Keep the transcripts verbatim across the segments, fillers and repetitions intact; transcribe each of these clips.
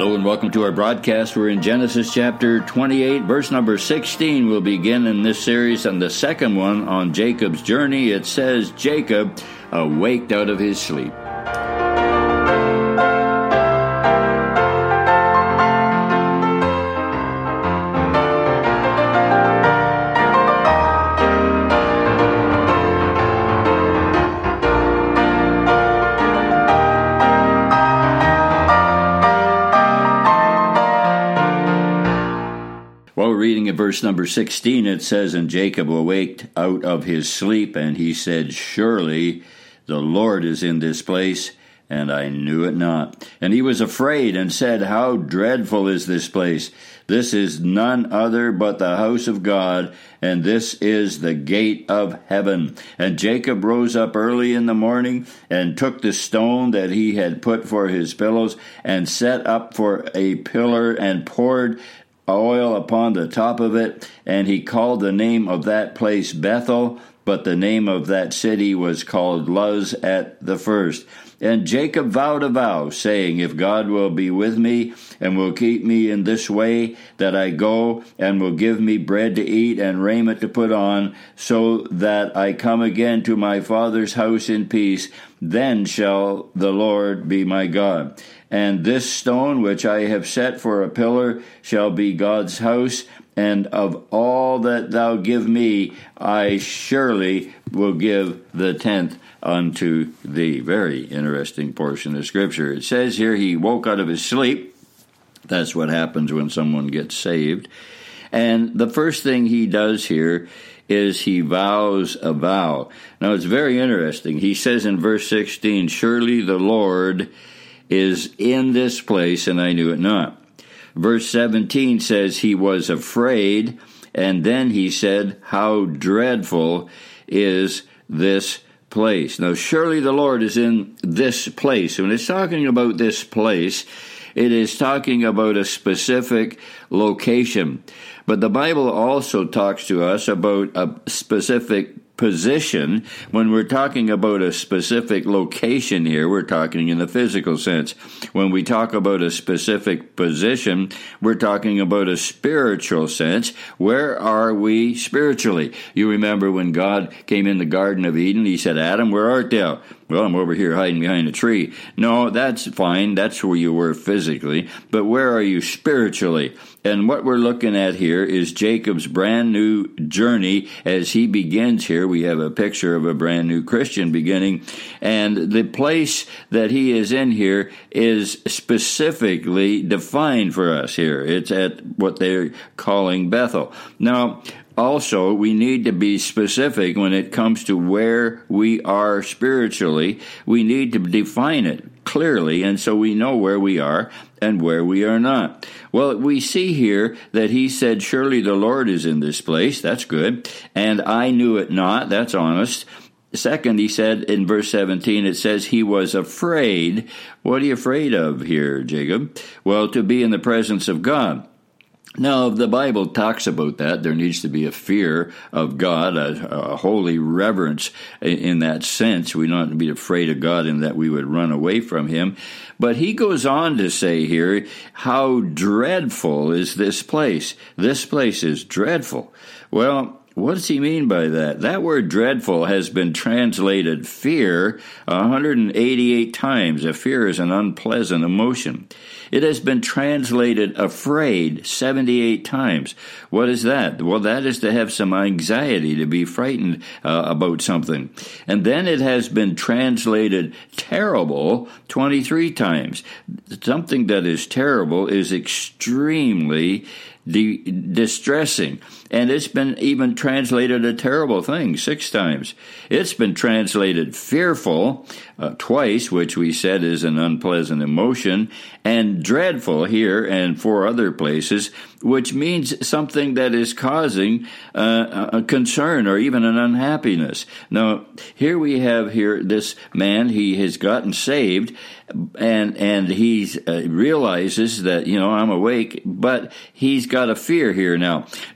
Hello and welcome to our broadcast. We're in Genesis chapter twenty-eight, verse number sixteen. We'll begin in this series on the second one on Jacob's journey. It says, Jacob awaked out of his sleep. Well, we're reading at verse number sixteen, it says, And Jacob awaked out of his sleep, and he said, Surely the Lord is in this place, and I knew it not. And he was afraid, and said, How dreadful is this place! This is none other but the house of God, and this is the gate of heaven. And Jacob rose up early in the morning, and took the stone that he had put for his pillows, and set up for a pillar, and poured oil upon the top of it, and he called the name of that place Bethel, but the name of that city was called Luz at the first. And Jacob vowed a vow, saying, If God will be with me, and will keep me in this way that I go, and will give me bread to eat and raiment to put on, so that I come again to my father's house in peace, then shall the Lord be my God. And this stone which I have set for a pillar shall be God's house, and of all that thou give me, I surely will give the tenth unto thee. Very interesting portion of Scripture. It says here he woke out of his sleep. That's what happens when someone gets saved. And the first thing he does here is he vows a vow. Now it's very interesting. He says in verse sixteen, Surely the Lord is in this place, and I knew it not. Verse seventeen says he was afraid, and then he said, How dreadful is this place. Now, surely the Lord is in this place. When it's talking about this place, it is talking about a specific location. But the Bible also talks to us about a specific position. When we're talking about a specific location here, we're talking in the physical sense. When we talk about a specific position, we're talking about a spiritual sense. Where are we spiritually? You remember when God came in the Garden of Eden, he said, Adam, where art thou? Well, I'm over here hiding behind a tree. No, that's fine. That's where you were physically. But where are you spiritually? And what we're looking at here is Jacob's brand new journey as he begins here. We have a picture of a brand new Christian beginning. And the place that he is in here is specifically defined for us here. It's at what they're calling Bethel. Now, also, we need to be specific when it comes to where we are spiritually. We need to define it clearly, and so we know where we are and where we are not. Well, we see here that he said, Surely the Lord is in this place. That's good. And I knew it not. That's honest. Second, he said in verse seventeen, it says he was afraid. What are you afraid of here, Jacob? Well, to be in the presence of God. Now, the Bible talks about that. There needs to be a fear of God, a, a holy reverence in that sense. We don't be afraid of God in that we would run away from him. But he goes on to say here, how dreadful is this place? This place is dreadful. Well, what does he mean by that? That word dreadful has been translated fear one hundred eighty-eight times. A fear is an unpleasant emotion. It has been translated afraid seventy-eight times. What is that? Well, that is to have some anxiety, to be frightened uh, about something. And then it has been translated terrible twenty-three times. Something that is terrible is extremely De- distressing. And it's been even translated a terrible thing six times. It's been translated fearful uh, twice, which we said is an unpleasant emotion, and dreadful here and four other places, which means something that is causing uh, a concern or even an unhappiness. Now, here we have here this man, he has gotten saved, and and he uh, realizes that, you know, I'm awake, but he's got a fear here now. Now, we have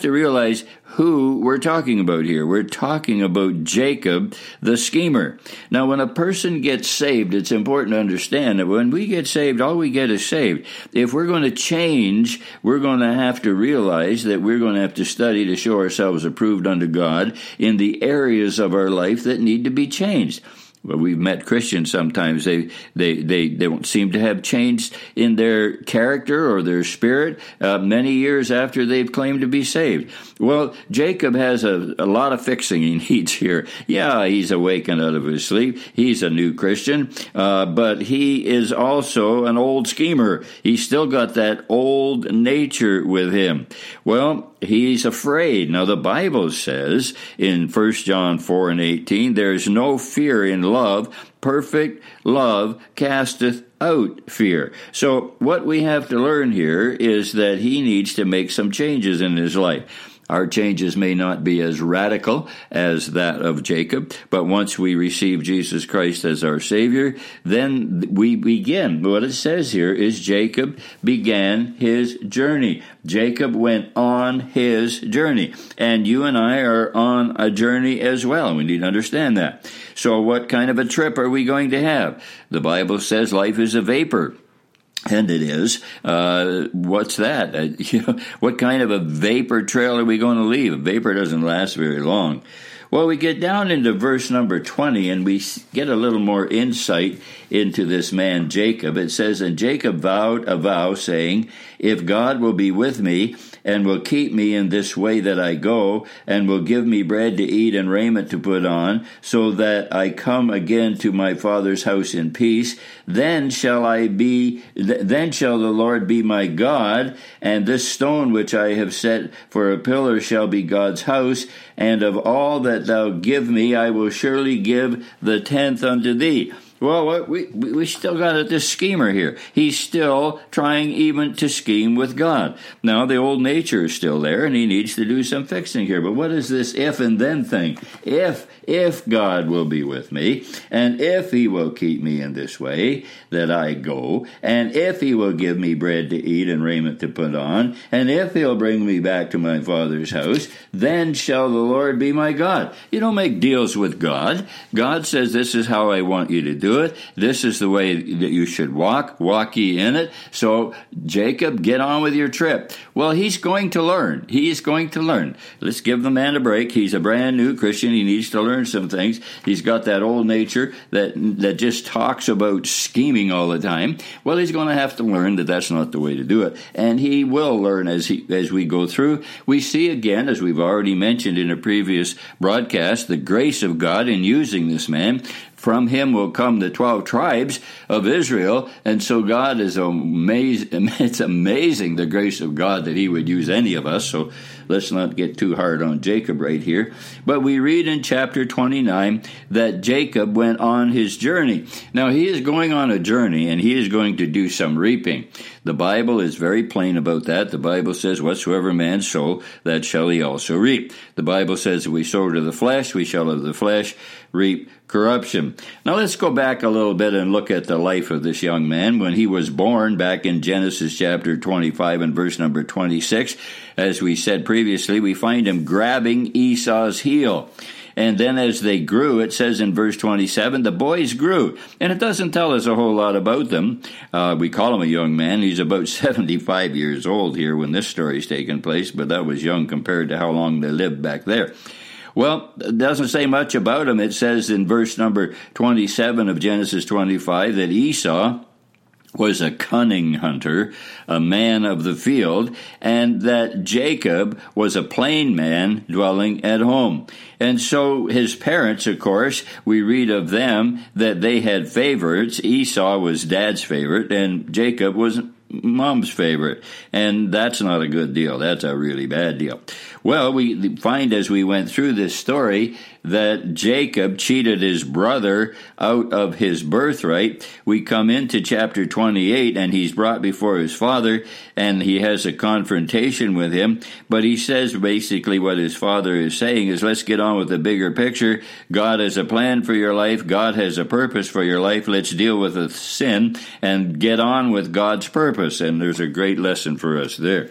to realize who we're talking about here. We're talking about Jacob, the schemer. Now, when a person gets saved, it's important to understand that when we get saved, all we get is saved. If we're going to change, we're going to have to realize that we're going to have to study to show ourselves approved unto God in the areas of our life that need to be changed. Well, we've met Christians sometimes. They, they, they, they don't seem to have changed in their character or their spirit uh, many years after they've claimed to be saved. Well, Jacob has a, a lot of fixing he needs here. Yeah, he's awakened out of his sleep. He's a new Christian, uh, but he is also an old schemer. He's still got that old nature with him. Well, he's afraid. Now, the Bible says in First John four and eighteen, there's no fear in love. Perfect love casteth out fear. So what we have to learn here is that he needs to make some changes in his life. Our changes may not be as radical as that of Jacob, but once we receive Jesus Christ as our Savior, then we begin. What it says here is Jacob began his journey. Jacob went on his journey, and you and I are on a journey as well. We need to understand that. So what kind of a trip are we going to have? The Bible says life is a vapor. And it is. Uh, what's that? Uh, you know, what kind of a vapor trail are we going to leave? A vapor doesn't last very long. Well, we get down into verse number twenty, and we get a little more insight into this man Jacob. It says, and Jacob vowed a vow, saying, if God will be with me, and will keep me in this way that I go, and will give me bread to eat and raiment to put on, so that I come again to my father's house in peace, then shall I be, th- then shall the Lord be my God, and this stone which I have set for a pillar shall be God's house, and of all that thou give me I will surely give the tenth unto thee. Well, we we still got this schemer here. He's still trying even to scheme with God. Now, the old nature is still there, and he needs to do some fixing here. But what is this if and then thing? If, if God will be with me, and if he will keep me in this way that I go, and if he will give me bread to eat and raiment to put on, and if he'll bring me back to my father's house, then shall the Lord be my God. You don't make deals with God. God says, this is how I want you to do Do it. This is the way that you should walk. Walk ye in it. So, Jacob, get on with your trip. Well, he's going to learn. He is going to learn. Let's give the man a break. He's a brand new Christian. He needs to learn some things. He's got that old nature that that just talks about scheming all the time. Well, he's going to have to learn that that's not the way to do it. And he will learn as he as we go through. We see again, as we've already mentioned in a previous broadcast, the grace of God in using this man. From him will come the twelve tribes of Israel, and so God is amazing. It's amazing the grace of God that he would use any of us, so let's not get too hard on Jacob right here. But we read in chapter twenty-nine that Jacob went on his journey. Now, he is going on a journey, and he is going to do some reaping. The Bible is very plain about that. The Bible says, whatsoever man sow, that shall he also reap. The Bible says, if we sow to the flesh, we shall of the flesh reap corruption. Now let's go back a little bit and look at the life of this young man. When he was born, back in Genesis chapter twenty-five and verse number twenty-six, as we said previously, we find him grabbing Esau's heel. And then as they grew, it says in verse twenty-seven, the boys grew. And it doesn't tell us a whole lot about them. Uh, we call him a young man. He's about seventy-five years old here when this story's taking place, but that was young compared to how long they lived back there. Well, it doesn't say much about him. It says in verse number twenty-seven of Genesis twenty-five that Esau was a cunning hunter, a man of the field, and that Jacob was a plain man dwelling at home. And so his parents, of course, we read of them that they had favorites. Esau was dad's favorite, and Jacob was mom's favorite. And that's not a good deal. That's a really bad deal. Well, we find as we went through this story that Jacob cheated his brother out of his birthright. We come into chapter twenty-eight, and he's brought before his father, and he has a confrontation with him. But he says basically what his father is saying is, let's get on with the bigger picture. God has a plan for your life. God has a purpose for your life. Let's deal with the sin and get on with God's purpose. And there's a great lesson for us there.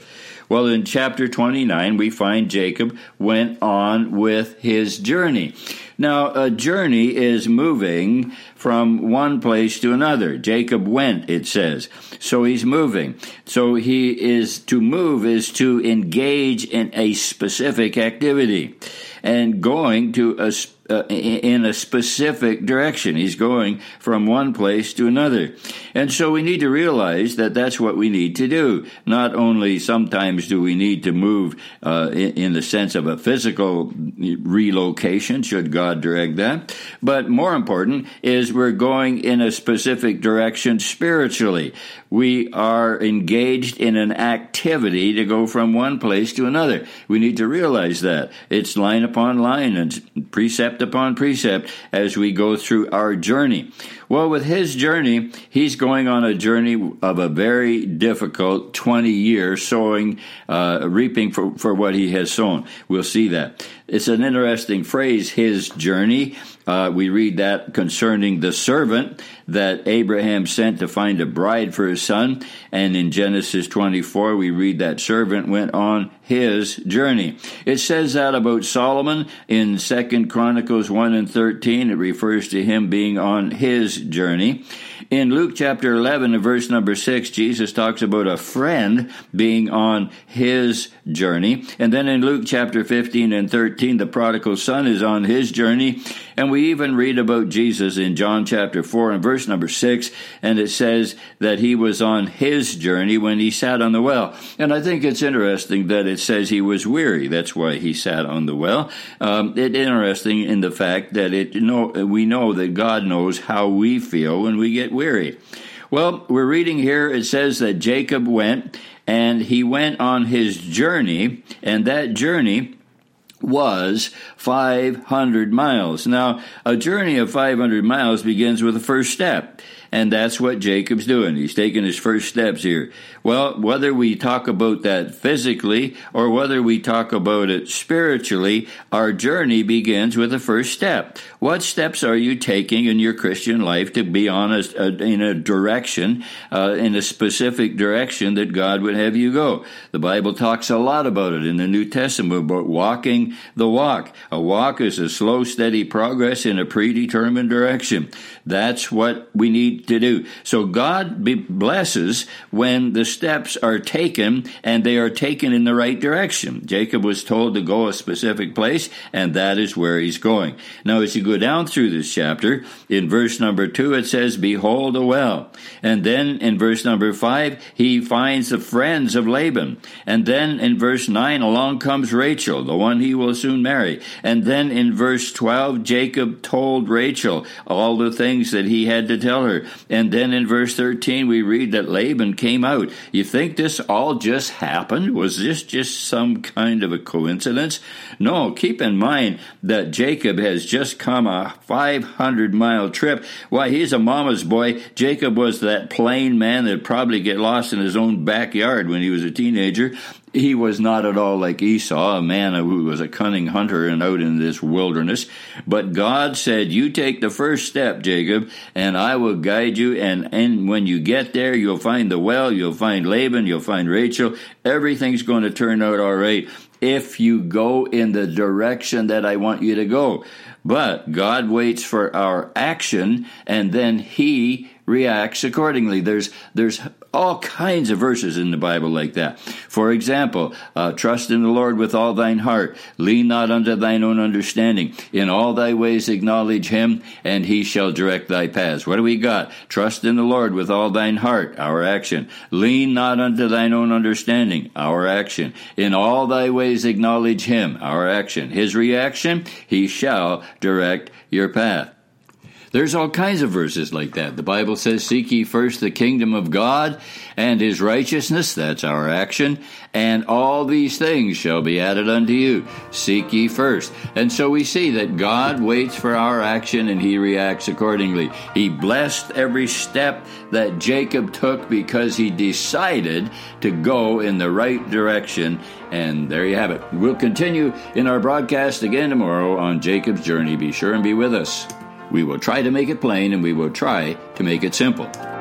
Well, in chapter twenty-nine, we find Jacob went on with his journey. Now, a journey is moving from one place to another. Jacob went, it says. So he's moving. So he is, to move is to engage in a specific activity and going to a Uh, in a specific direction. He's going from one place to another. And so we need to realize that that's what we need to do. Not only sometimes do we need to move uh, in, in the sense of a physical relocation, should God direct that, but more important is we're going in a specific direction spiritually. We are engaged in an activity to go from one place to another. We need to realize that. It's line upon line and precept upon precept as we go through our journey. Well, with his journey, he's going on a journey of a very difficult twenty years sowing, uh, reaping for, for what he has sown. We'll see that. It's an interesting phrase, his journey. Uh, we read that concerning the servant that Abraham sent to find a bride for his son. And in Genesis twenty-four, we read that servant went on his journey. It says that about Solomon in Second Chronicles one and thirteen. It refers to him being on his journey. In Luke chapter eleven and verse number six, Jesus talks about a friend being on his journey. And then in Luke chapter fifteen and thirteen, the prodigal son is on his journey. And we even read about Jesus in John chapter four and verse number six, and it says that he was on his journey when he sat on the well. And I think it's interesting that it says he was weary. That's why he sat on the well. Um, it's interesting in the fact that it you know we know that God knows how we feel when we get weary. Well, we're reading here, it says that Jacob went, and he went on his journey, and that journey was five hundred miles. Now, a journey of five hundred miles begins with the first step, and that's what Jacob's doing. He's taking his first steps here. Well, whether we talk about that physically or whether we talk about it spiritually, our journey begins with the first step. What steps are you taking in your Christian life to be on a, a, in a direction, uh, in a specific direction that God would have you go? The Bible talks a lot about it in the New Testament, about walking the walk. A walk is a slow, steady progress in a predetermined direction. That's what we need to do. So God be blesses when the steps are taken, and they are taken in the right direction. Jacob was told to go a specific place, and that is where he's going. Now, as you go down through this chapter, in verse number two, it says, "Behold a well." And then in verse number five, he finds the friends of Laban. And then in verse nine, along comes Rachel, the one he will soon marry. And then in verse twelve, Jacob told Rachel all the things that he had to tell her. And then in verse thirteen, we read that Laban came out. You think this all just happened? Was this just some kind of a coincidence? No, keep in mind that Jacob has just come a five hundred mile trip. Why, he's a mama's boy. Jacob was that plain man that probably get lost in his own backyard when he was a teenager. He was not at all like Esau, a man who was a cunning hunter and out in this wilderness. But God said, you take the first step, Jacob, and I will guide you. And, and when you get there, you'll find the well, you'll find Laban, you'll find Rachel. Everything's going to turn out all right if you go in the direction that I want you to go. But God waits for our action, and then he reacts accordingly. There's there's all kinds of verses in the Bible like that. For example, uh, trust in the Lord with all thine heart. Lean not unto thine own understanding. In all thy ways acknowledge him, and he shall direct thy paths. What do we got? Trust in the Lord with all thine heart, our action. Lean not unto thine own understanding, our action. In all thy ways acknowledge him, our action. His reaction, he shall direct your path. There's all kinds of verses like that. The Bible says, seek ye first the kingdom of God and his righteousness, that's our action, and all these things shall be added unto you. Seek ye first. And so we see that God waits for our action and he reacts accordingly. He blessed every step that Jacob took because he decided to go in the right direction. And there you have it. We'll continue in our broadcast again tomorrow on Jacob's Journey. Be sure and be with us. We will try to make it plain, and we will try to make it simple.